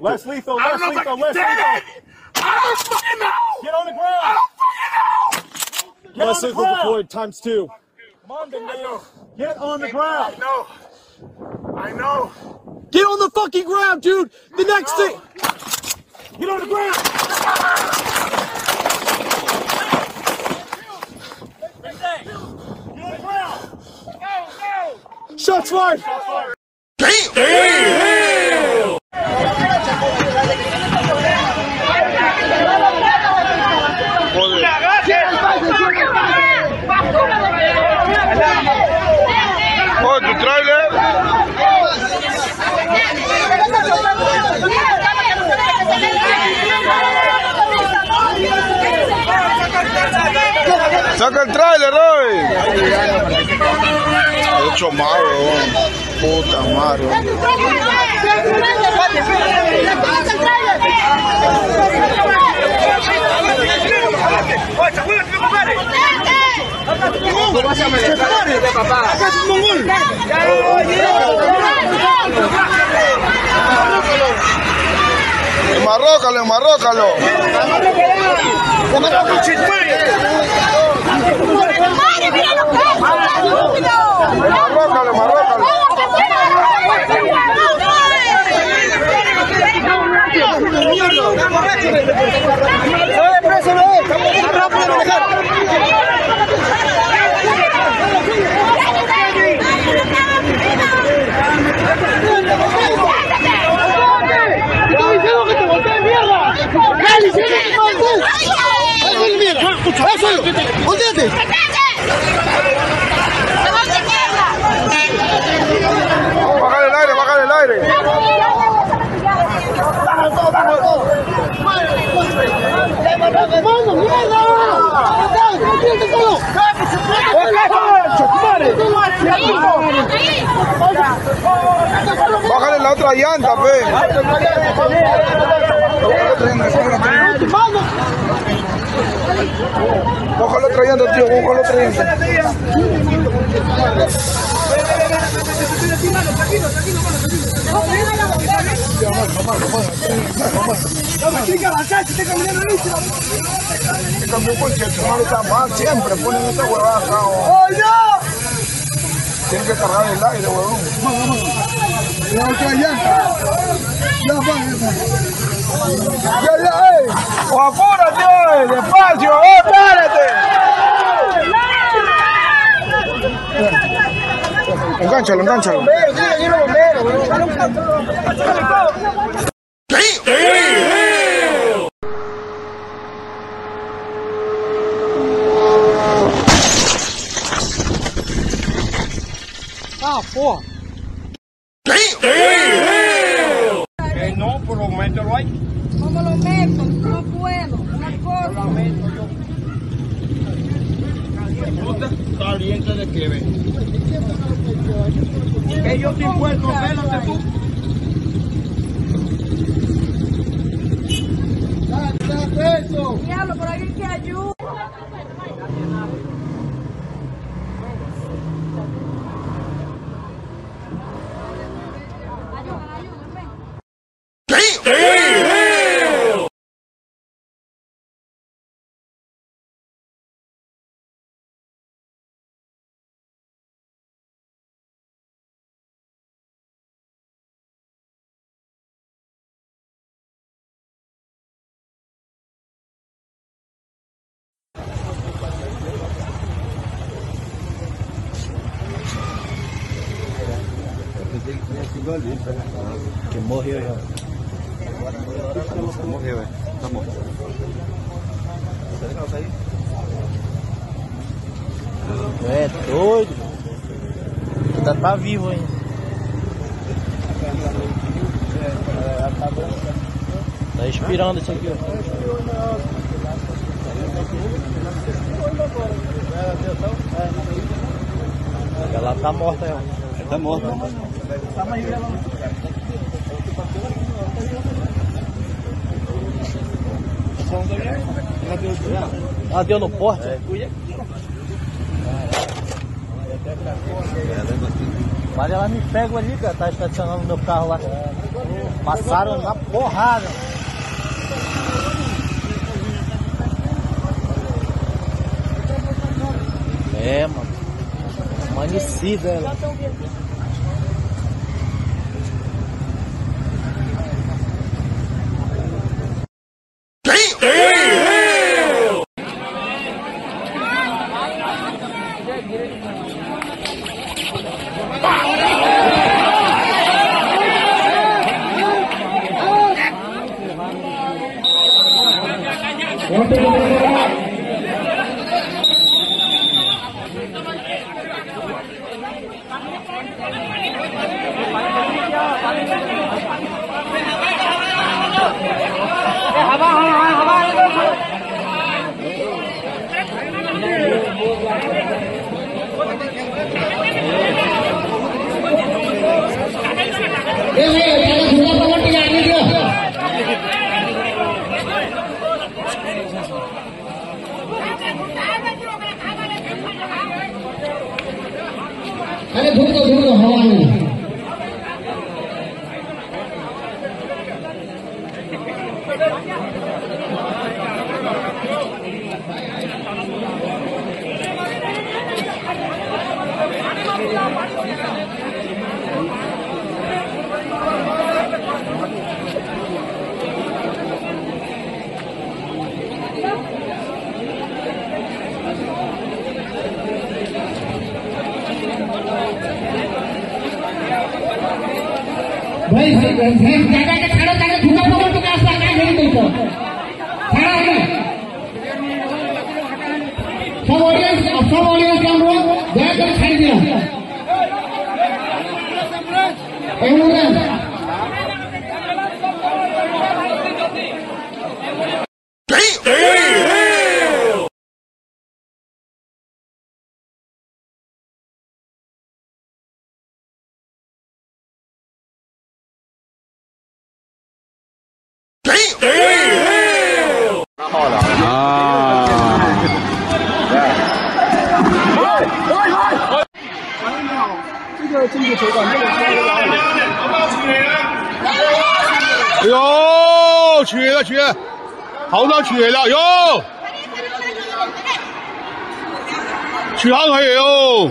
Less lethal, less lethal, less lethal. I don't fucking know! Get on the ground! I don't fucking know! Less lethal deployed times 2. Come on, then, Daniel. Get on the ground! I know. Get on the fucking ground, dude! The next thing! Get on the ground! Get on the ground! Go! Shots fired! Damn! Oh, tu trailer. Saca el trailer hoy. He hecho malo, puta madre. Enmarrócalo, enmarrócalo. Enmarrócalo, enmarrócalo. Bájale el aire, bájale el aire. Bájale la otra llanta, pe. Bájale otra llanta, tío, bájale otra llanta. Cambió porque el hermano está mal, siempre ponen esta huevada acá. Tienen que cargar el aire, huevón. La otra llanta. ¡O apúrate, despacio! ¡Espérate! Engánchalo, engánchalo. Ah, porra! No, por lo mételo ahí. ¿Cómo lo meto? No puedo. Una cosa. Lo meto yo. Caliente de que ve. Que yo te impuesto, espérate tú. Diablo, por alguien que ayude. Que morreu já. Morreu, é. Tá morto. É doido. Ainda tá vivo ainda. Tá expirando isso aqui, ó. Ela tá morta, ela. Tá morta. Ela deu no porte? Mas ela me pega ali, cara, tá estacionando meu carro lá. Passaram na porrada. É, mano. Amanhecida ela. अरे धूप दो हवा में भाई जागा के खड़ा जागा धुआं पकड़ तो रास्ता का नहीं तो खड़ा है सब ऑडियंस का अनुरोध दया कर छाड़ दिया 哎呦，瘸了，好到瘸了哟，瘸好可以哟。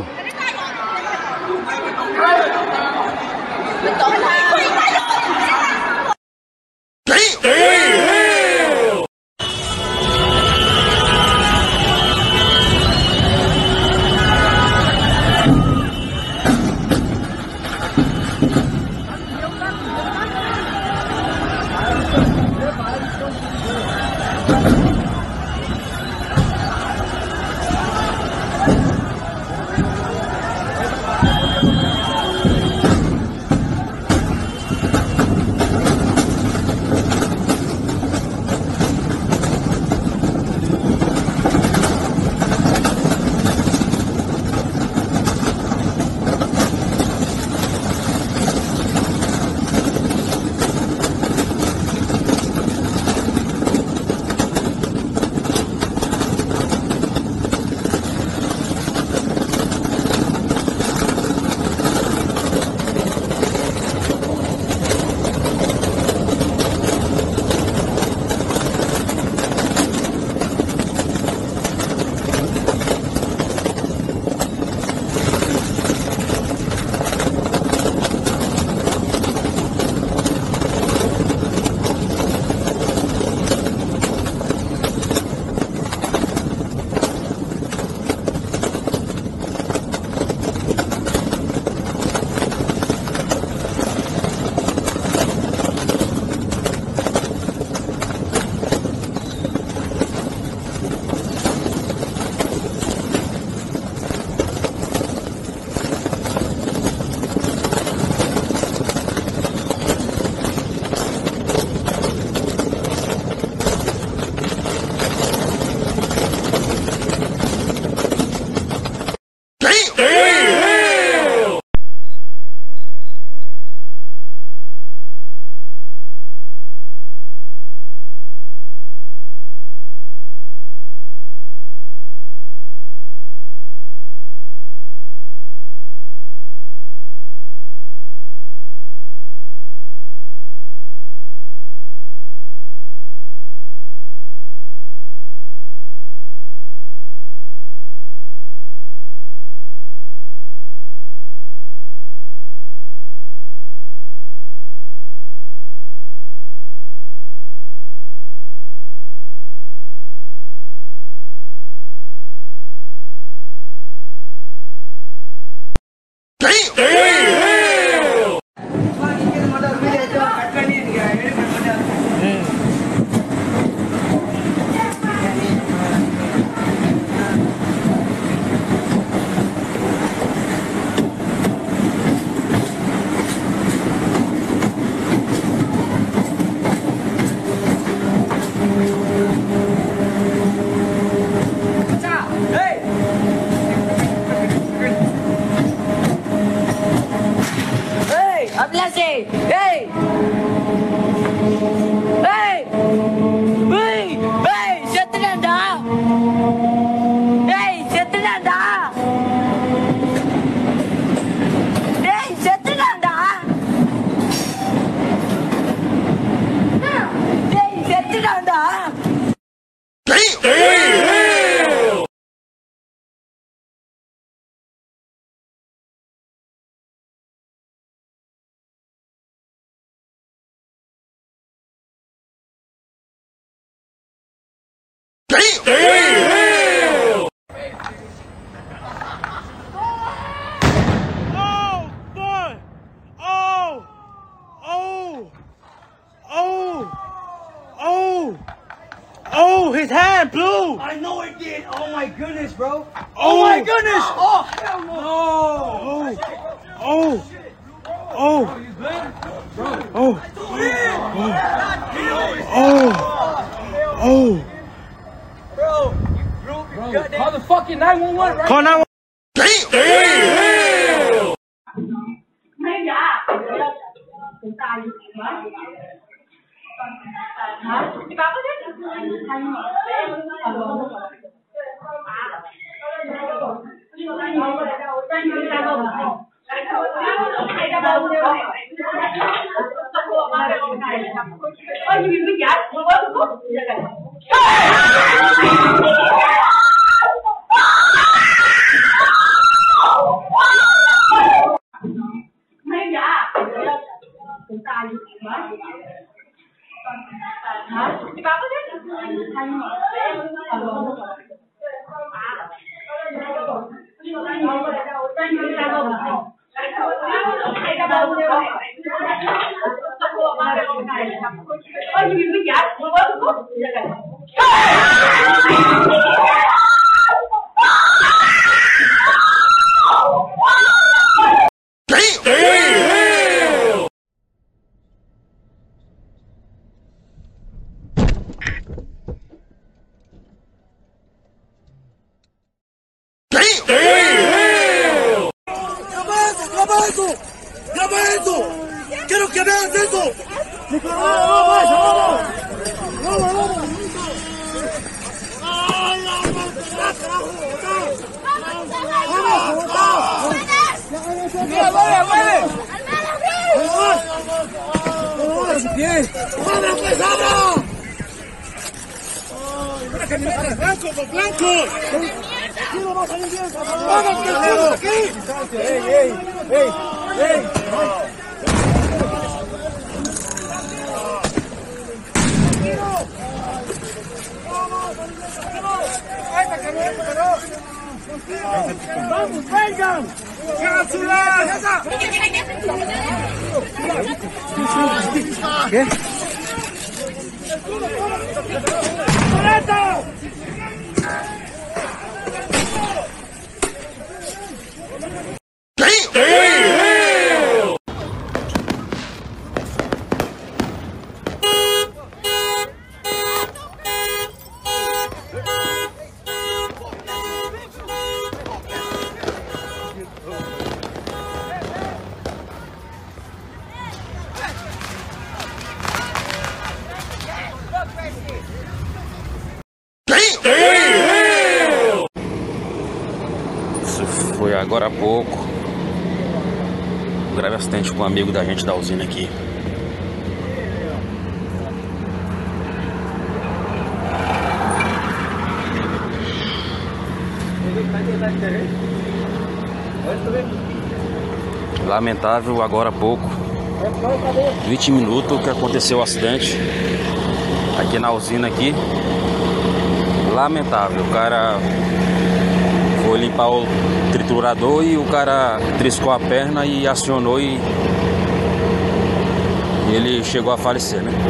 Habla así. ¡Ey! ¡Ey! ¡Ey! ¡Ey! ¡Siete de andar! ¡Ey! ¡Siete de andar! ¡Ey! ¡Siete de andar! ¡Ey! ¡Siete de andar! Oh, boy. Oh. Oh. Oh. Oh. Oh, his hand blew. I know it did. Oh my goodness, bro. Oh my goodness. Oh, hell no. Oh. Oh. Oh. Oh. Oh. Oh. Bro, call the fucking 911 right Call 911. ¡Graba esto! ¡Quiero que veas esto! ¡Vamos, vengan! ¡Hagan su lado! ¿Qué? ¡Correcto! Isso foi agora há pouco. Um grave acidente com um amigo da gente da usina aqui. Lamentável, agora há pouco, 20 minutos que aconteceu o acidente aqui na usina aqui. Lamentável, o cara foi limpar o triturador e o cara triscou a perna e acionou e ele chegou a falecer, né?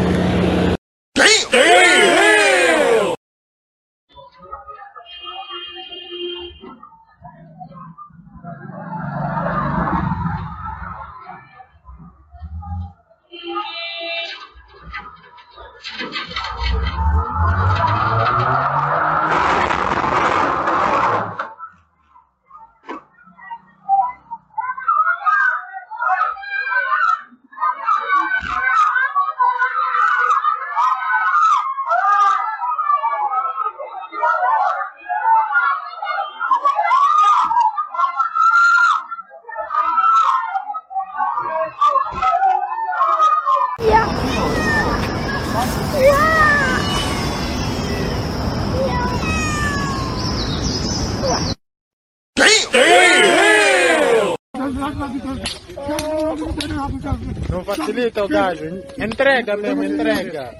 Não facilita o gajo. Entrega mesmo, entrega.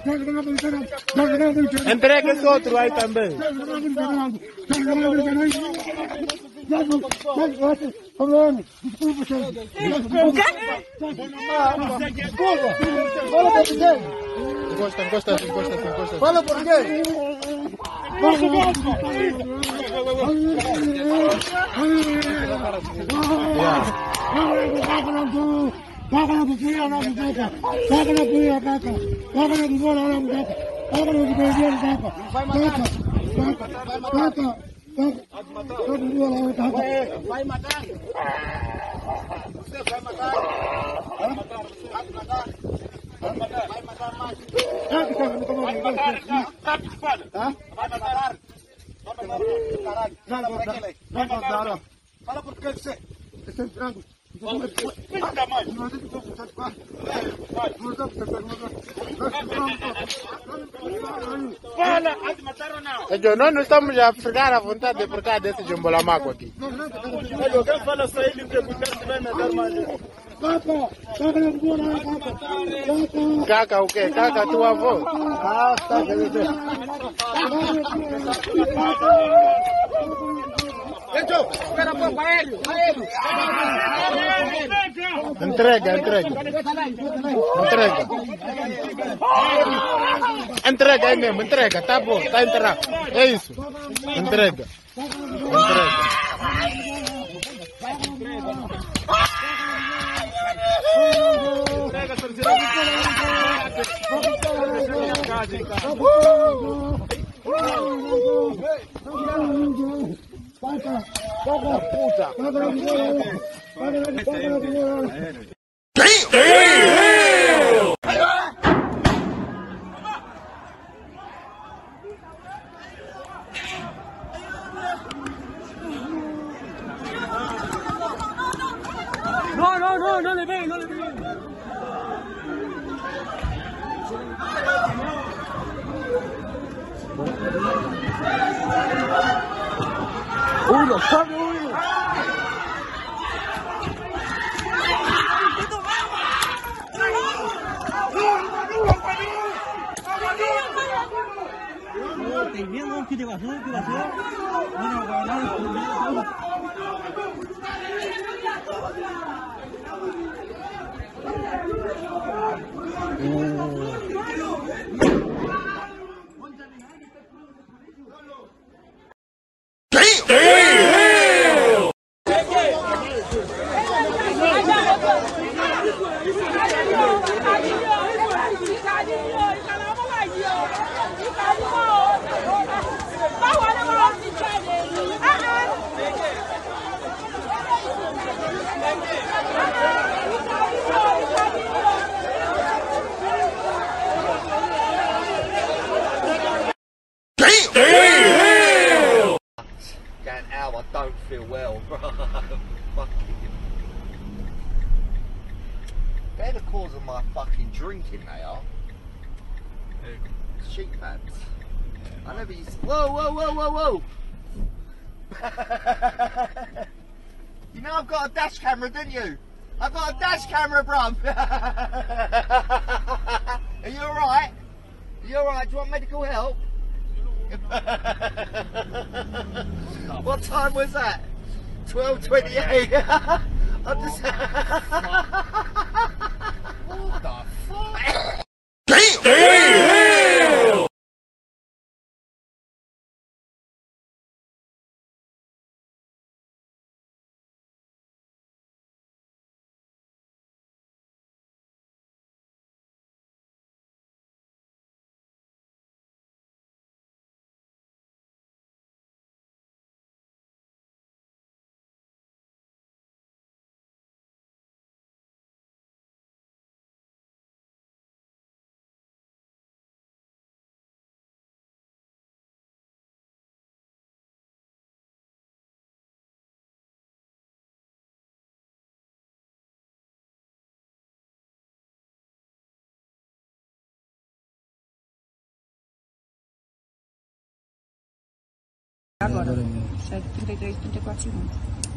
Entrega esse outro aí também. O quê? Encosta assim. Fala por quê? Vai matar. Você vai matar. Vai matar mais. Vai matar. Fala por que você? Esse é frango. Nós não estamos a ficar à vontade por causa desse jumbolamaco aqui. Quem fala só ele que você vai matar mais. Caca o quê? Caca tua avó? Ah, tá, espera um pouco, a ele. Entrega. Entrega aí mesmo, entrega, tá bom, tá enterrado. É isso. Entrega. No le ve. Uno, come uno. Tem mesmo que negócio. I don't feel well, bro. They're the cause of my fucking drinking, they are. Sheep pads. I never used to... Whoa! You know I've got a dash camera, didn't you? I've got a dash camera, bruv. Are you alright? Are you alright? Do you want medical help? What time was that? 12:28. I'm just. What the fuck? Damn! Agora, 7h33, 34 segundos.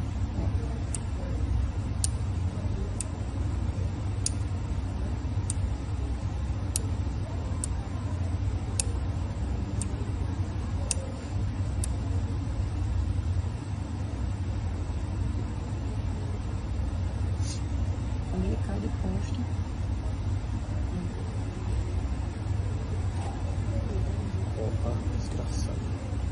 Quando ele cai do posto. Opa, desgraçado.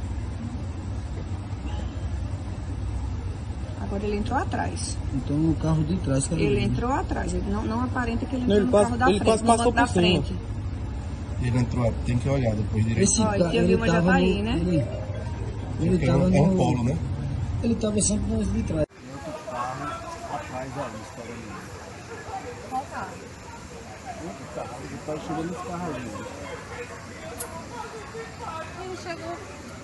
Agora ele entrou atrás. Então no carro de trás. Ele entrou atrás. Ele não aparenta que ele entrou no carro da frente, no banco da frente. Ele entrou, tem que olhar depois direito. Ó, e Tia Vilma já tá aí, né? Ele tava É um polo, né? Ele tava sempre no de trás. Outro carro atrás ali, esperando. Qual carro? Outro carro, ele tá chegando nesse carro ali. Ele chegou.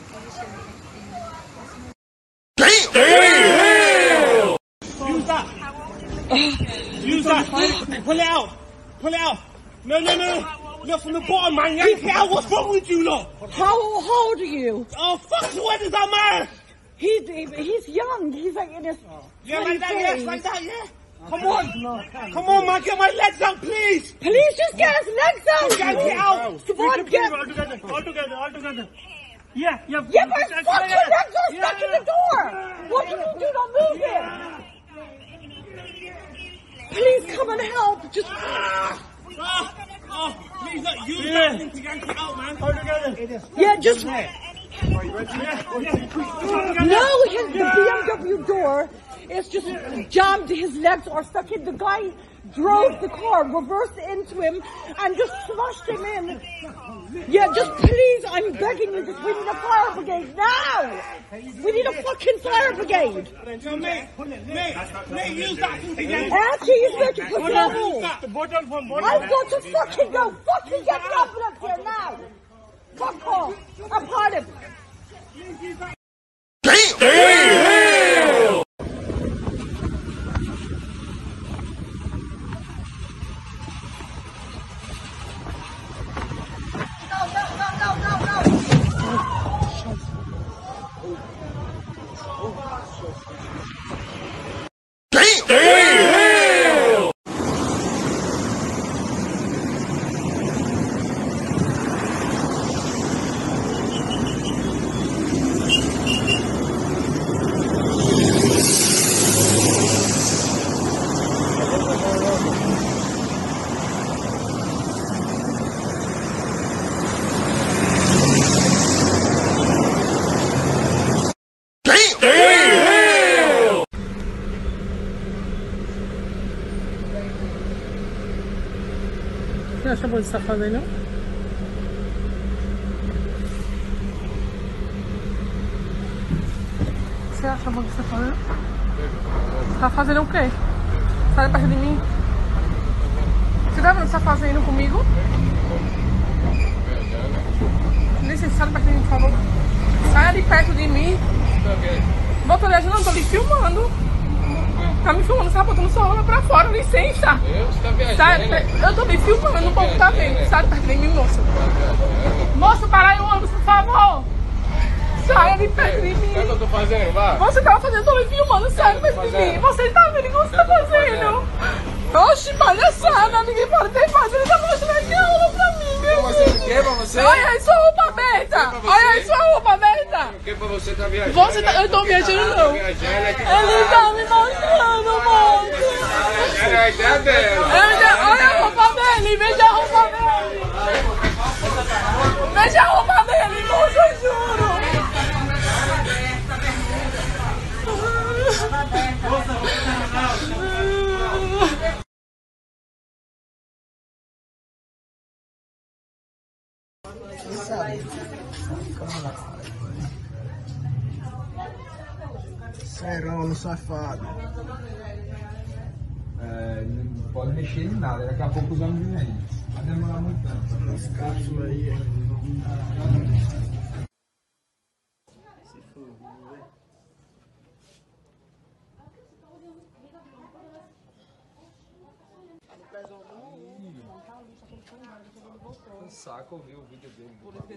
Use that. Pull it out. Pull it out. No. Look from the bottom, man. Yank it out. What's wrong with you, lot? How old are you? Oh, fuck, what does that matter? He's young. He's like in his Yeah, like that, yes, like that, yeah. Come on, man. Get my legs out, please. Please just get his legs out. Yank it out. Come on, get. All together. Yeah. Yeah, but his fucking legs are stuck in the door. What can you do? Don't move it. Please come and help. Just. Please, look, use that thing to yank it out, man. All together. Yeah, just. No, the BMW door is just jammed. His legs are stuck in. The guy drove the car, reversed into him, and just smashed him in. Yeah, just please, I'm begging you, we need a fire brigade now! We need a fucking fire brigade! Mate, use that thing to yank it out. Actually, he's going to put that The bottom from bottom. I've got to fucking go! Fucking get the ambulance here now! Fuck off! Upon him! Damn! Você acha bom de safado aí, não? Você acha bom de safado aí? Você tá fazendo o quê? Sai perto de mim? Você tá vendo o que você tá fazendo comigo? Licença, sai perto de mim, por favor. Saia de perto de mim. Motorista, não, tô lhe filmando. Tá me filmando, você tá botando sua arma pra fora, licença. Você tá viajando, né? Eu tô me filmando, o povo tá vendo. Sai perto de mim, moço. Moço, para aí o ônibus, por favor. Saia de perto de mim. O que eu tô fazendo? Vá. Você tava fazendo, eu tô me filmando, sai de perto de mim. Você tá vendo o que você tá fazendo? Oxi, palhaçada, ninguém pode ter fazendo. Ele tá mostrando aqui a aula pra mim, meu Como assim? O que pra você? Olha aí, sua roupa aberta. merda! Olha sua roupa, merda! Porque pra você tá viajando. Você tá, eu tô viajando, não. Ele tá me mostrando, moço! Era a ideia dela. Olha a roupa dele, veja a roupa dele! Veja a roupa dele, moço, eu juro! Serão, safado. Não pode mexer em nada, daqui a pouco os homens vêm aí. Vai demorar muito tempo. As cápsulas aí. Um saco ouvir o vídeo dele.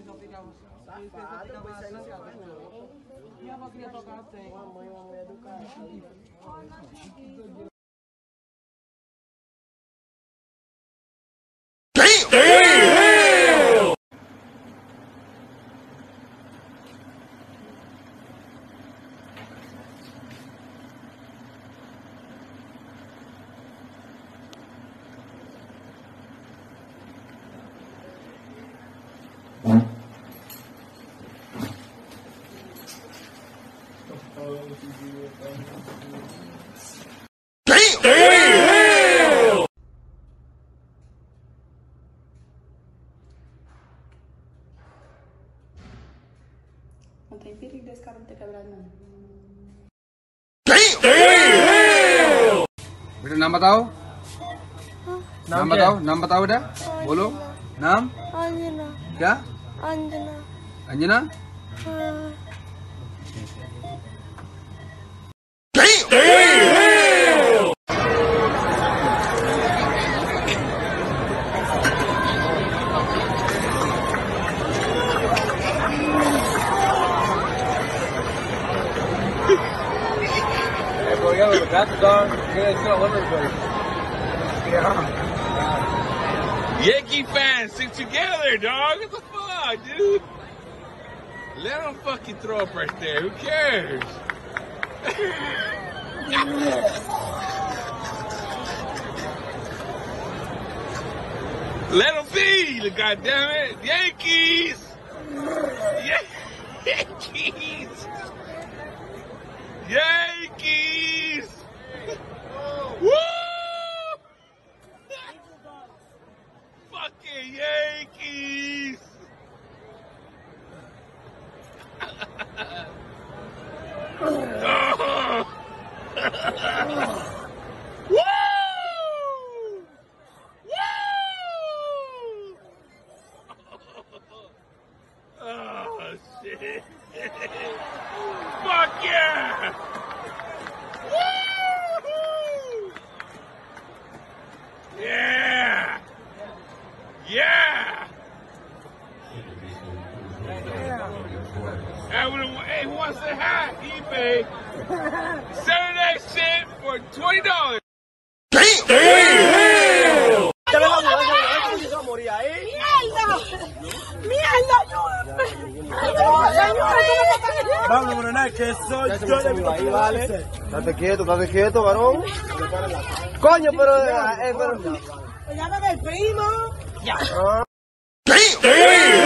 Minha avó queria tocar assim. Uma mulher do cara. Não tem perigo desse cara não ter quebrado, não. बेटा नाम बताओ नाम बताओ बेटा बोलो नाम अंजना क्या Anjana Anjana Yankee fans, stick together, dog. What the fuck, dude? Let them fucking throw up right there. Who cares? Let them be, goddammit. Yankees! Yankees! Yankees! Woo! Fucking Yankees! Woo! Oh, shit. Fuck yeah! Woo! Yeah! Yeah! Hey, who wants a hat? eBay. Saturday shit for $20. Vamos, Morena, que soy yo de mi país, ¿vale? Estate quieto, varón. Coño, pero... Llámame el primo. Ya.